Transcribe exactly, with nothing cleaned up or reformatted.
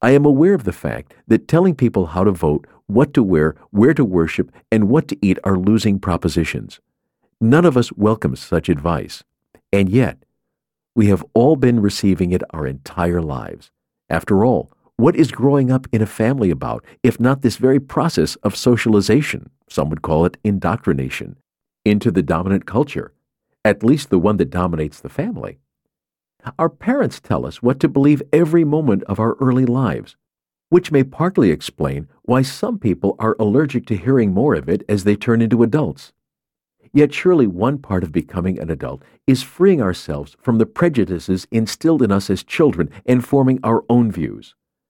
I am aware of the fact that telling people how to vote, what to wear, where to worship, and what to eat are losing propositions. None of us welcomes such advice. And yet, we have all been receiving it our entire lives. After all, what is growing up in a family about, if not this very process of socialization, some would call it indoctrination, into the dominant culture, at least the one that dominates the family? Our parents tell us what to believe every moment of our early lives, which may partly explain why some people are allergic to hearing more of it as they turn into adults. Yet surely one part of becoming an adult is freeing ourselves from the prejudices instilled in us as children and forming our own views.